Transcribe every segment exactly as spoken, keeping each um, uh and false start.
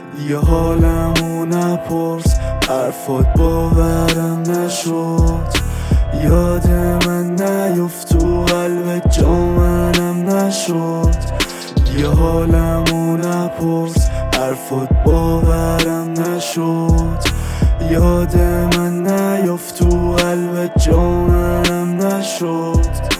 دیگه حالمو نپرس، حرفات باورم نشد. یاد من نیفت، تو قلب جا منم نشد. دیگه حالمو نپرس، حرفات باورم نشد. یاد من نیفت، تو قلب جا منم نشد.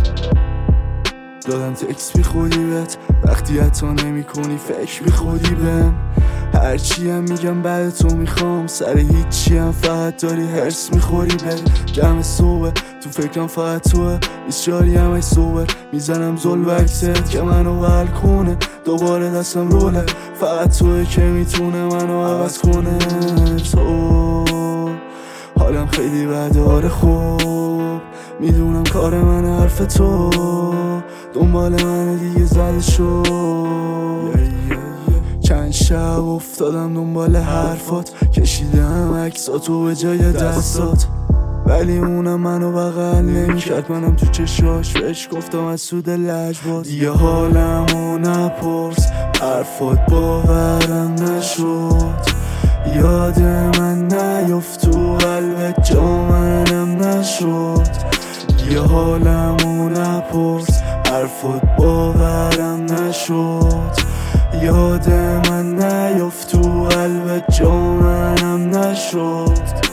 دادم تکس بی خودی بهت، وقتی حتی نمی کنی فکر بی خودی بهم. هرچی هم میگم بعد تو میخوام، سر هیچی هم فقط داری هرس میخوری. بری جمع صبح تو فکرم فقط توه، بیسچاری هم ای صبر میزنم زل و عکست که منو ول کنه. دوباره دستم روله، فقط توه که میتونه منو عوض کنه. تو حالم خیلی بده، آره خوب میدونم کار من حرف تو، دنبال من دیگه زده شد. چند شب افتادم دنبال حرفات، کشیدم عکساتو به جای دستات، ولی اونم منو بغل نمیکرد. منم تو چشاش بهش گفتم از سود لجبات. دیگه حالمو نپرس، حرفات باورم نشد. یاد من نیفت، تو قلب جا منم نشد. دیگه حالمو نپرس، حرفات باورم نشد. یاد من نیفت، تو قلب جا منم نشد.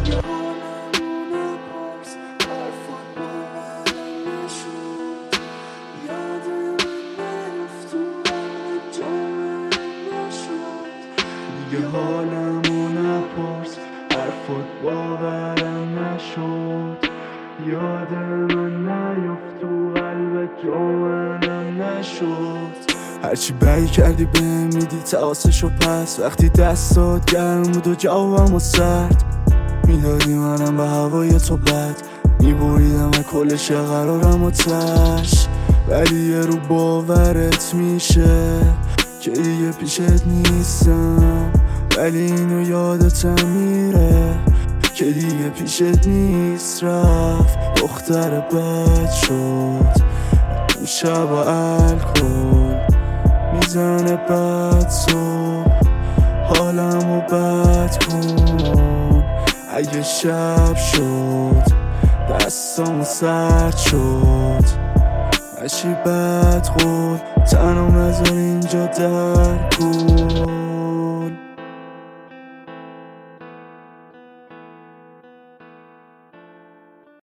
دیگه حالمو نپرس، حرفات باورم نشد. یاد من نیفت، تو قلب جا منم نشد. هرچی بایی کردی بهم میدی تقاسشو پس، وقتی دستات گرم بود و جوابم و سرد میدادی منم به هوای تو بد، میبریدم کلش قرارم و تش. ولی یه رو باورت میشه که دیگه پیشت نیستم، ولی اینو یادتم میره که دیگه پیشت نیست. رفت دختر بد شد، اون شب و الکل میزنه بد صبح، حالمو بد کن. اگه شب شد دستامو سرد شد، نشی بد خود تنم نذار اینجا در کن.